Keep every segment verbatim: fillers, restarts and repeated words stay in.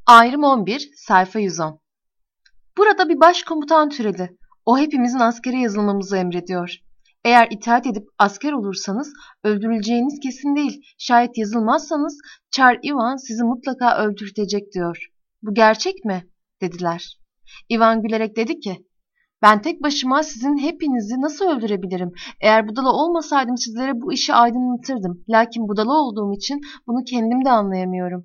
Ayrım on bir, sayfa yüz on. Burada bir başkomutan türedi. O hepimizin askere yazılmamızı emrediyor. Eğer itaat edip asker olursanız öldürüleceğiniz kesin değil. Şayet yazılmazsanız Çar Ivan sizi mutlaka öldürtecek diyor. Bu gerçek mi? Dediler. Ivan gülerek dedi ki, ben tek başıma sizin hepinizi nasıl öldürebilirim? Eğer budala olmasaydım sizlere bu işi aydınlatırdım. Lakin budala olduğum için bunu kendim de anlayamıyorum.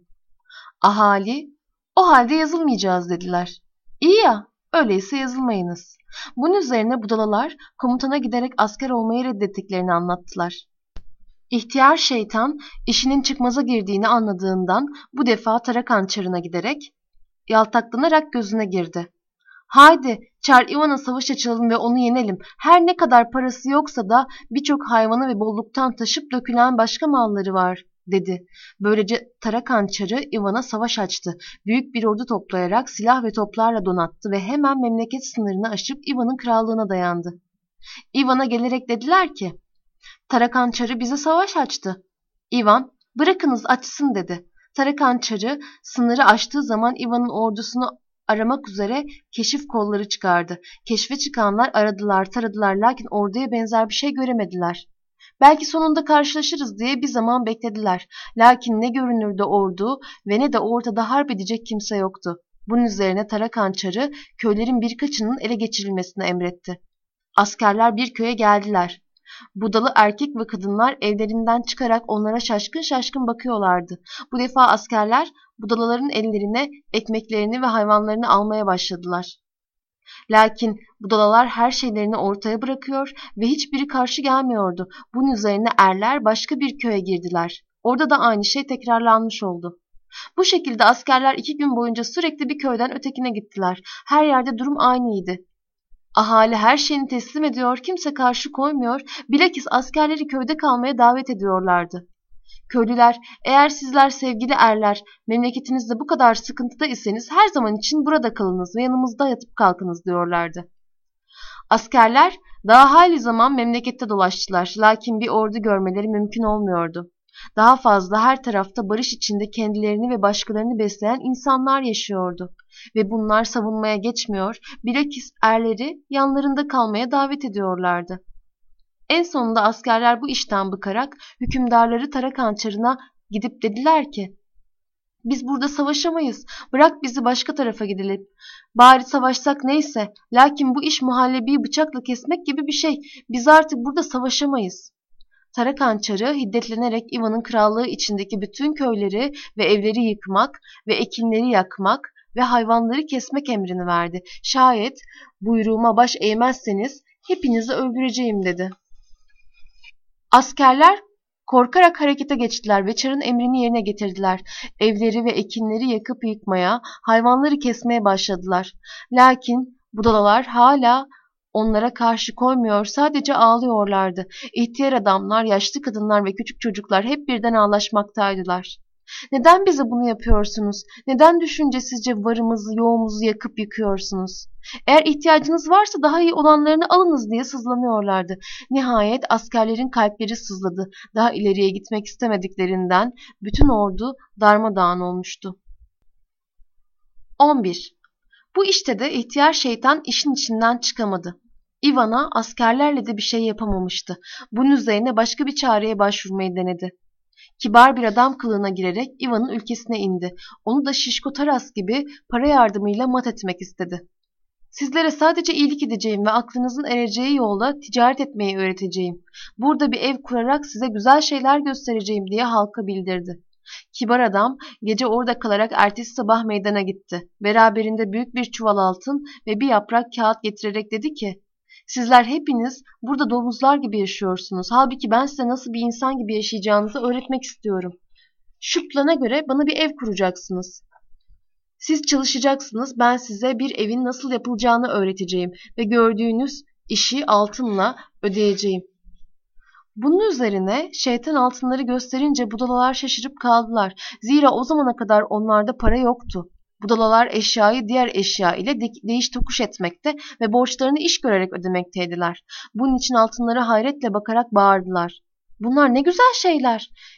Ahali, o halde yazılmayacağız dediler. İyi ya, öyleyse yazılmayınız. Bunun üzerine budalalar komutana giderek asker olmayı reddettiklerini anlattılar. İhtiyar şeytan işinin çıkmaza girdiğini anladığından bu defa Tarakan Çarı'na giderek yaltaklanarak gözüne girdi. Haydi Çar Ivan'a savaş açalım ve onu yenelim. Her ne kadar parası yoksa da birçok hayvanı ve bolluktan taşıp dökülen başka malları var, dedi. Böylece Tarakan Çarı Ivan'a savaş açtı. Büyük bir ordu toplayarak silah ve toplarla donattı ve hemen memleket sınırını aşıp Ivan'ın krallığına dayandı. Ivan'a gelerek dediler ki, Tarakan Çarı bize savaş açtı. Ivan, bırakınız açsın dedi. Tarakan Çarı sınırı aştığı zaman Ivan'ın ordusunu aramak üzere keşif kolları çıkardı. Keşfe çıkanlar aradılar, taradılar lakin orduya benzer bir şey göremediler. Belki sonunda karşılaşırız diye bir zaman beklediler. Lakin ne görünürde ordu ve ne de ortada harp edecek kimse yoktu. Bunun üzerine Tarakan Çarı köylerin birkaçının ele geçirilmesini emretti. Askerler bir köye geldiler. Budalı erkek ve kadınlar evlerinden çıkarak onlara şaşkın şaşkın bakıyorlardı. Bu defa askerler budalaların ellerine ekmeklerini ve hayvanlarını almaya başladılar. Lakin budalalar her şeylerini ortaya bırakıyor ve hiçbiri karşı gelmiyordu. Bunun üzerine erler başka bir köye girdiler. Orada da aynı şey tekrarlanmış oldu. Bu şekilde askerler iki gün boyunca sürekli bir köyden ötekine gittiler. Her yerde durum aynıydı. Ahali her şeyini teslim ediyor, kimse karşı koymuyor, bilakis askerleri köyde kalmaya davet ediyorlardı. Köylüler, eğer sizler sevgili erler, memleketinizde bu kadar sıkıntıda iseniz her zaman için burada kalınız ve yanımızda yatıp kalkınız diyorlardı. Askerler daha hayli zaman memlekette dolaştılar, lakin bir ordu görmeleri mümkün olmuyordu. Daha fazla her tarafta barış içinde kendilerini ve başkalarını besleyen insanlar yaşıyordu. Ve bunlar savunmaya geçmiyor, bilakis erleri yanlarında kalmaya davet ediyorlardı. En sonunda askerler bu işten bıkarak hükümdarları Tarakan Çarı'na gidip dediler ki, biz burada savaşamayız, bırak bizi başka tarafa gidelim. Bari savaşsak neyse, lakin bu iş muhallebiyi bıçakla kesmek gibi bir şey, biz artık burada savaşamayız. Tarakan Çarı hiddetlenerek Ivan'ın krallığı içindeki bütün köyleri ve evleri yıkmak ve ekinleri yakmak ve hayvanları kesmek emrini verdi. Şayet buyruğuma baş eğmezseniz hepinizi öldüreceğim dedi. Askerler korkarak harekete geçtiler ve Çar'ın emrini yerine getirdiler. Evleri ve ekinleri yakıp yıkmaya, hayvanları kesmeye başladılar. Lakin budalalar hala onlara karşı koymuyor, sadece ağlıyorlardı. İhtiyar adamlar, yaşlı kadınlar ve küçük çocuklar hep birden ağlaşmaktaydılar. Neden bize bunu yapıyorsunuz? Neden düşüncesizce varımızı, yoğumuzu yakıp yıkıyorsunuz? Eğer ihtiyacınız varsa daha iyi olanlarını alınız diye sızlanıyorlardı. Nihayet askerlerin kalpleri sızladı. Daha ileriye gitmek istemediklerinden bütün ordu darmadağın olmuştu. on bir. Bu işte de ihtiyar şeytan işin içinden çıkamadı. Ivan'a askerlerle de bir şey yapamamıştı. Bunun üzerine başka bir çareye başvurmayı denedi. Kibar bir adam kılığına girerek Ivan'ın ülkesine indi. Onu da Şişko Taras gibi para yardımıyla mat etmek istedi. Sizlere sadece iyilik edeceğim ve aklınızın ereceği yolda ticaret etmeyi öğreteceğim. Burada bir ev kurarak size güzel şeyler göstereceğim diye halka bildirdi. Kibar adam gece orada kalarak ertesi sabah meydana gitti. Beraberinde büyük bir çuval altın ve bir yaprak kağıt getirerek dedi ki, sizler hepiniz burada domuzlar gibi yaşıyorsunuz. Halbuki ben size nasıl bir insan gibi yaşayacağınızı öğretmek istiyorum. Şu plana göre bana bir ev kuracaksınız. Siz çalışacaksınız, ben size bir evin nasıl yapılacağını öğreteceğim ve gördüğünüz işi altınla ödeyeceğim. Bunun üzerine şeytan altınları gösterince budalalar şaşırıp kaldılar. Zira o zamana kadar onlarda para yoktu. Budalalar eşyayı diğer eşya ile de değiş tokuş etmekte ve borçlarını iş görerek ödemekteydiler. Bunun için altınlara hayretle bakarak bağırdılar. Bunlar ne güzel şeyler.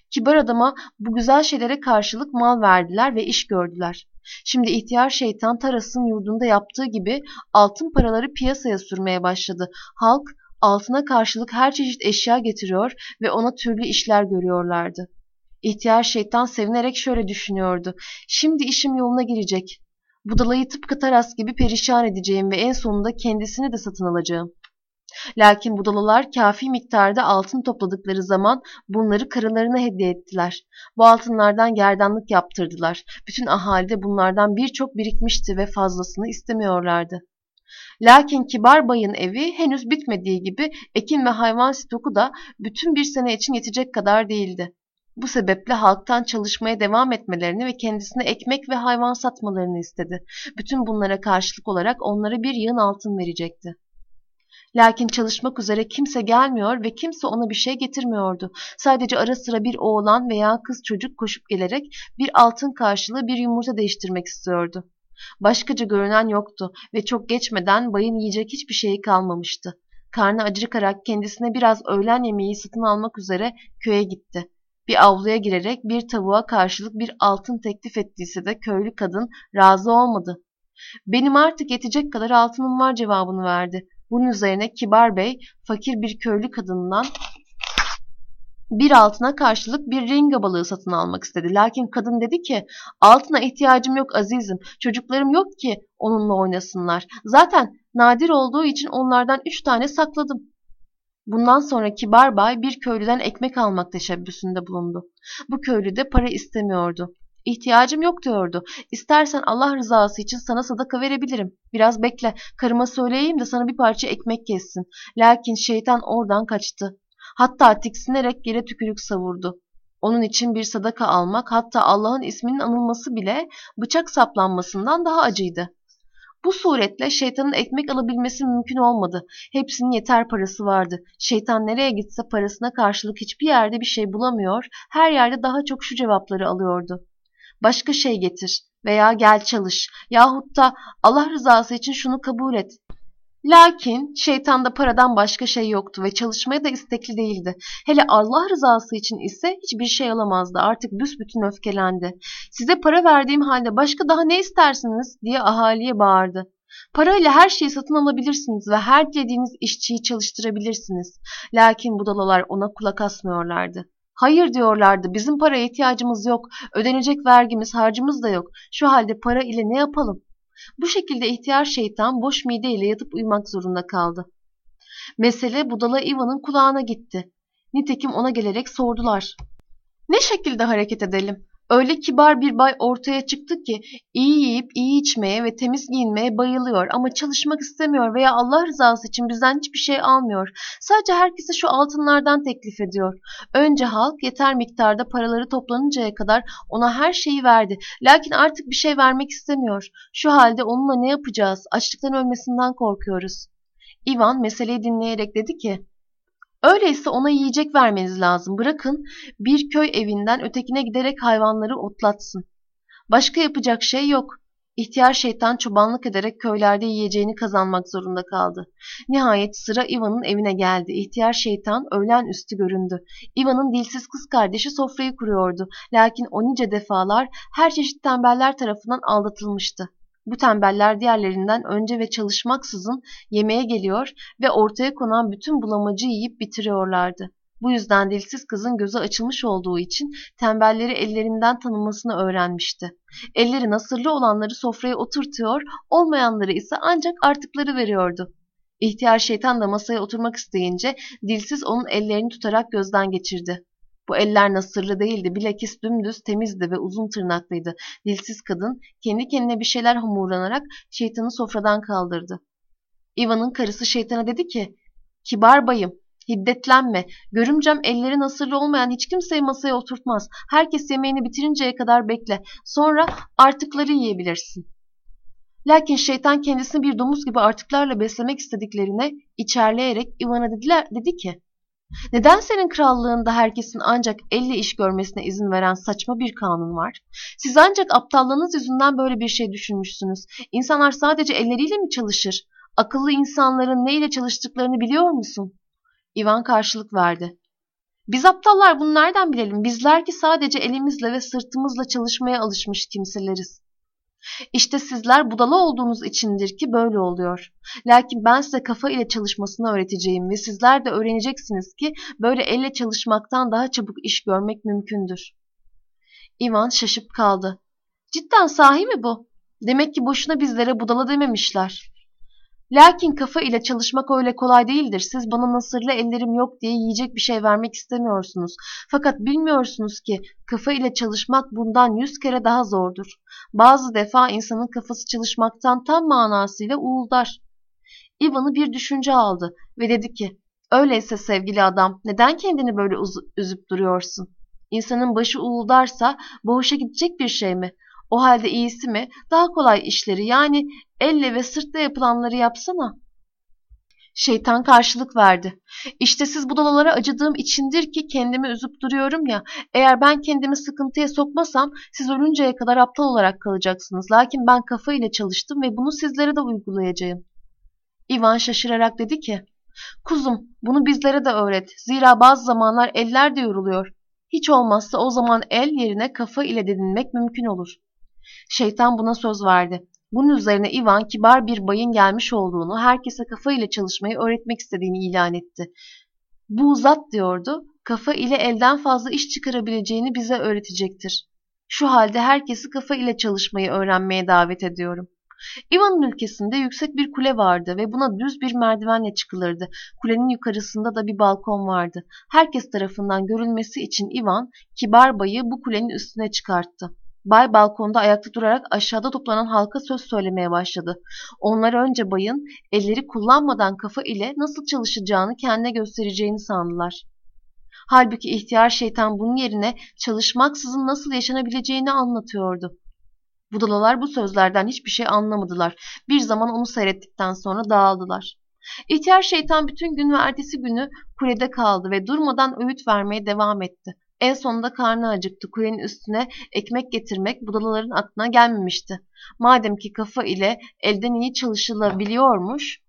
Kibar adama bu güzel şeylere karşılık mal verdiler ve iş gördüler. Şimdi ihtiyar şeytan Taras'ın yurdunda yaptığı gibi altın paraları piyasaya sürmeye başladı. Halk altına karşılık her çeşit eşya getiriyor ve ona türlü işler görüyorlardı. İhtiyar şeytan sevinerek şöyle düşünüyordu. Şimdi işim yoluna girecek. Budalayı tıpkı Taras gibi perişan edeceğim ve en sonunda kendisini de satın alacağım. Lakin budalalar kafi miktarda altın topladıkları zaman bunları karılarına hediye ettiler. Bu altınlardan gerdanlık yaptırdılar. Bütün ahalide bunlardan birçok birikmişti ve fazlasını istemiyorlardı. Lakin Kibar Bay'ın evi henüz bitmediği gibi ekin ve hayvan stoku da bütün bir sene için yetecek kadar değildi. Bu sebeple halktan çalışmaya devam etmelerini ve kendisine ekmek ve hayvan satmalarını istedi. Bütün bunlara karşılık olarak onlara bir yığın altın verecekti. Lakin çalışmak üzere kimse gelmiyor ve kimse ona bir şey getirmiyordu. Sadece ara sıra bir oğlan veya kız çocuk koşup gelerek bir altın karşılığı bir yumurta değiştirmek istiyordu. Başkaca görünen yoktu ve çok geçmeden bayın yiyecek hiçbir şeyi kalmamıştı. Karnı acıkarak kendisine biraz öğlen yemeği satın almak üzere köye gitti. Bir avluya girerek bir tavuğa karşılık bir altın teklif ettiyse de köylü kadın razı olmadı. "Benim artık yetecek kadar altınım var" cevabını verdi. Bunun üzerine Kibar Bey fakir bir köylü kadından bir altına karşılık bir ringa balığı satın almak istedi. Lakin kadın dedi ki, "Altına ihtiyacım yok azizim. Çocuklarım yok ki onunla oynasınlar. Zaten nadir olduğu için onlardan üç tane sakladım." Bundan sonra Kibar Bay bir köylüden ekmek almak teşebbüsünde bulundu. Bu köylü de para istemiyordu. "İhtiyacım yok" diyordu. "İstersen Allah rızası için sana sadaka verebilirim. Biraz bekle, karıma söyleyeyim de sana bir parça ekmek kessin." Lakin şeytan oradan kaçtı. Hatta tiksinerek yere tükürük savurdu. Onun için bir sadaka almak, hatta Allah'ın isminin anılması bile bıçak saplanmasından daha acıydı. Bu suretle şeytanın ekmek alabilmesi mümkün olmadı. Hepsinin yeter parası vardı. Şeytan nereye gitse parasına karşılık hiçbir yerde bir şey bulamıyor, her yerde daha çok şu cevapları alıyordu: "Başka şey getir" veya "Gel çalış" yahut da "Allah rızası için şunu kabul et." Lakin şeytanda paradan başka şey yoktu ve çalışmaya da istekli değildi. Hele Allah rızası için ise hiçbir şey alamazdı. Artık büsbütün öfkelendi. "Size para verdiğim halde başka daha ne istersiniz?" diye ahaliye bağırdı. "Parayla her şeyi satın alabilirsiniz ve her dilediğiniz işçiyi çalıştırabilirsiniz." Lakin budalalar ona kulak asmıyorlardı. "Hayır" diyorlardı, "bizim paraya ihtiyacımız yok. Ödenecek vergimiz, harcımız da yok. Şu halde para ile ne yapalım?" Bu şekilde ihtiyar şeytan boş mideyle yatıp uyumak zorunda kaldı. Mesele budala Ivan'ın kulağına gitti. Nitekim ona gelerek sordular: "Ne şekilde hareket edelim? Öyle kibar bir bay ortaya çıktı ki iyi yiyip iyi içmeye ve temiz giyinmeye bayılıyor ama çalışmak istemiyor veya Allah rızası için bizden hiçbir şey almıyor. Sadece herkese şu altınlardan teklif ediyor. Önce halk yeter miktarda paraları toplanıncaya kadar ona her şeyi verdi. Lakin artık bir şey vermek istemiyor. Şu halde onunla ne yapacağız? Açlıktan ölmesinden korkuyoruz." Ivan meseleyi dinleyerek dedi ki, "Öyleyse ona yiyecek vermeniz lazım. Bırakın bir köy evinden ötekine giderek hayvanları otlatsın. Başka yapacak şey yok." İhtiyar şeytan çobanlık ederek köylerde yiyeceğini kazanmak zorunda kaldı. Nihayet sıra Ivan'ın evine geldi. İhtiyar şeytan öğlen üstü göründü. Ivan'ın dilsiz kız kardeşi sofrayı kuruyordu. Lakin o nice defalar her çeşit tembeller tarafından aldatılmıştı. Bu tembeller diğerlerinden önce ve çalışmaksızın yemeğe geliyor ve ortaya konan bütün bulamacı yiyip bitiriyorlardı. Bu yüzden dilsiz kızın gözü açılmış olduğu için tembelleri ellerinden tanımasını öğrenmişti. Elleri nasırlı olanları sofraya oturtuyor, olmayanları ise ancak artıkları veriyordu. İhtiyar şeytan da masaya oturmak isteyince dilsiz onun ellerini tutarak gözden geçirdi. Bu eller nasırlı değildi, bilakis dümdüz, temizdi ve uzun tırnaklıydı. Dilsiz kadın kendi kendine bir şeyler homurlanarak şeytanı sofradan kaldırdı. Ivan'ın karısı şeytana dedi ki, "Kibar bayım, hiddetlenme. Görümcem elleri nasırlı olmayan hiç kimseyi masaya oturtmaz. Herkes yemeğini bitirinceye kadar bekle. Sonra artıkları yiyebilirsin." Lakin şeytan kendisini bir domuz gibi artıklarla beslemek istediklerine içerleyerek Ivan'a dediler, dedi ki, "Neden senin krallığında herkesin ancak elle iş görmesine izin veren saçma bir kanun var? Siz ancak aptallığınız yüzünden böyle bir şey düşünmüşsünüz. İnsanlar sadece elleriyle mi çalışır? Akıllı insanların neyle çalıştıklarını biliyor musun?" Ivan karşılık verdi. Biz aptallar bunu nereden bilelim? Bizler ki sadece elimizle ve sırtımızla çalışmaya alışmış kimseleriz. İşte sizler budala olduğunuz içindir ki böyle oluyor. Lakin ben size kafa ile çalışmasını öğreteceğim ve sizler de öğreneceksiniz ki böyle elle çalışmaktan daha çabuk iş görmek mümkündür. Ivan şaşıp kaldı. Cidden sahi mi bu? Demek ki boşuna bizlere budala dememişler. Lakin kafa ile çalışmak öyle kolay değildir. Siz bana nasırlı ellerim yok diye yiyecek bir şey vermek istemiyorsunuz. Fakat bilmiyorsunuz ki kafa ile çalışmak bundan yüz kere daha zordur. Bazı defa insanın kafası çalışmaktan tam manasıyla uğuldar. Ivan'ı bir düşünce aldı ve dedi ki, öyleyse sevgili adam, neden kendini böyle üzüp duruyorsun? İnsanın başı uğuldarsa bu hoşa gidecek bir şey mi? O halde iyisi mi? Daha kolay işleri, yani elle ve sırtla yapılanları yapsana. Şeytan karşılık verdi. İşte siz budalalara acıdığım içindir ki kendimi üzüp duruyorum ya. Eğer ben kendimi sıkıntıya sokmasam siz ölünceye kadar aptal olarak kalacaksınız. Lakin ben kafa ile çalıştım ve bunu sizlere de uygulayacağım. Ivan şaşırarak dedi ki, kuzum bunu bizlere de öğret. Zira bazı zamanlar eller de yoruluyor. Hiç olmazsa o zaman el yerine kafa ile denilmek mümkün olur. Şeytan buna söz verdi. Bunun üzerine Ivan kibar bir bayın gelmiş olduğunu, herkese kafa ile çalışmayı öğretmek istediğini ilan etti. Bu zat diyordu, kafa ile elden fazla iş çıkarabileceğini bize öğretecektir. Şu halde herkesi kafa ile çalışmayı öğrenmeye davet ediyorum. Ivan'ın ülkesinde yüksek bir kule vardı ve buna düz bir merdivenle çıkılırdı. Kulenin yukarısında da bir balkon vardı. Herkes tarafından görülmesi için Ivan, kibar bayı bu kulenin üstüne çıkarttı. Bay balkonda ayakta durarak aşağıda toplanan halka söz söylemeye başladı. Onlar önce bayın elleri kullanmadan kafa ile nasıl çalışacağını kendine göstereceğini sandılar. Halbuki ihtiyar şeytan bunun yerine çalışmaksızın nasıl yaşanabileceğini anlatıyordu. Budalalar bu sözlerden hiçbir şey anlamadılar. Bir zaman onu seyrettikten sonra dağıldılar. İhtiyar şeytan bütün gün ve ertesi günü kulede kaldı ve durmadan öğüt vermeye devam etti. En sonunda karnı acıktı. Kulenin üstüne ekmek getirmek budalaların aklına gelmemişti. Madem ki kafa ile elden iyi çalışılabiliyormuş,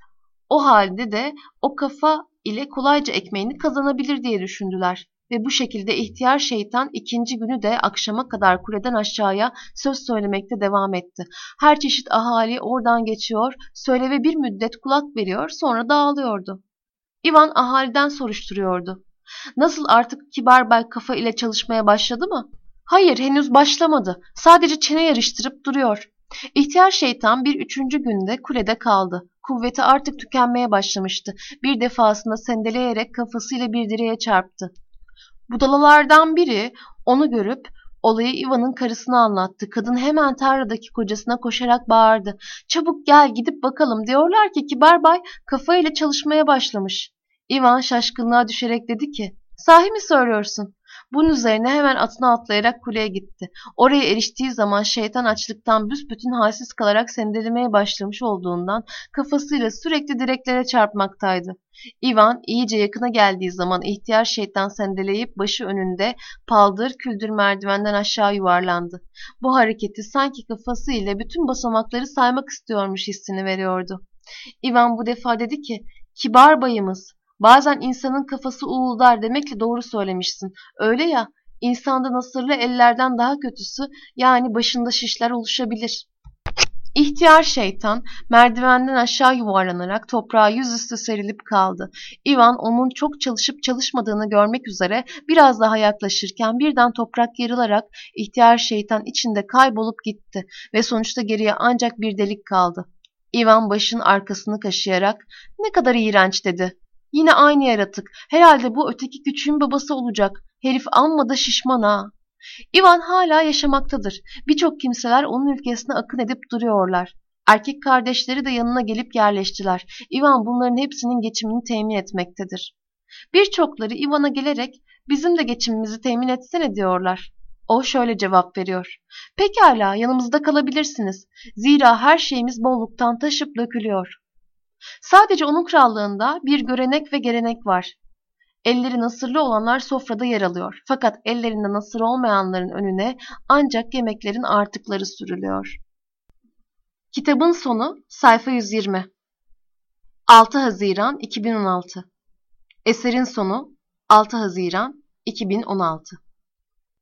o halde de o kafa ile kolayca ekmeğini kazanabilir diye düşündüler. Ve bu şekilde ihtiyar şeytan ikinci günü de akşama kadar kuleden aşağıya söz söylemekte devam etti. Her çeşit ahali oradan geçiyor, söyle ve bir müddet kulak veriyor, sonra dağılıyordu. Ivan ahaliden soruşturuyordu. Nasıl, artık kibar bay kafa ile çalışmaya başladı mı? Hayır, henüz başlamadı. Sadece çene yarıştırıp duruyor. İhtiyar şeytan bir üçüncü günde kulede kaldı. Kuvveti artık tükenmeye başlamıştı. Bir defasında sendeleyerek kafasıyla bir direğe çarptı. Budalalardan biri onu görüp olayı Ivan'ın karısına anlattı. Kadın hemen tarladaki kocasına koşarak bağırdı. Çabuk gel, gidip bakalım. Diyorlar ki kibar bay kafayla çalışmaya başlamış. Ivan şaşkınlığa düşerek dedi ki, sahi mi söylüyorsun? Bunun üzerine hemen atına atlayarak kuleye gitti. Oraya eriştiği zaman şeytan açlıktan büsbütün halsiz kalarak sendelemeye başlamış olduğundan kafasıyla sürekli direklere çarpmaktaydı. Ivan iyice yakına geldiği zaman ihtiyar şeytan sendeleyip başı önünde paldır küldür merdivenden aşağı yuvarlandı. Bu hareketi sanki kafasıyla bütün basamakları saymak istiyormuş hissini veriyordu. Ivan bu defa dedi ki, kibar bayımız, bazen insanın kafası uğuldar, demekle doğru söylemişsin. Öyle ya, insanda nasırlı ellerden daha kötüsü, yani başında şişler oluşabilir. İhtiyar şeytan merdivenden aşağı yuvarlanarak toprağa yüzüstü serilip kaldı. Ivan onun çok çalışıp çalışmadığını görmek üzere biraz daha yaklaşırken birden toprak yarılarak ihtiyar şeytan içinde kaybolup gitti ve sonuçta geriye ancak bir delik kaldı. Ivan başın arkasını kaşıyarak "Ne kadar iğrenç" dedi. "Yine aynı yaratık. Herhalde bu öteki küçüğün babası olacak. Herif amma da şişman ha." Ivan hala yaşamaktadır. Birçok kimseler onun ülkesine akın edip duruyorlar. Erkek kardeşleri de yanına gelip yerleştiler. Ivan bunların hepsinin geçimini temin etmektedir. Birçokları Ivan'a gelerek "Bizim de geçimimizi temin etsene" diyorlar. O şöyle cevap veriyor: "Pekala, yanımızda kalabilirsiniz. Zira her şeyimiz bolluktan taşıp dökülüyor." Sadece onun krallığında bir görenek ve gelenek var. Elleri nasırlı olanlar sofrada yer alıyor. Fakat ellerinde nasır olmayanların önüne ancak yemeklerin artıkları sürülüyor. Kitabın sonu sayfa yüz yirmi. altı Haziran iki bin on altı. Eserin sonu altı Haziran iki bin on altı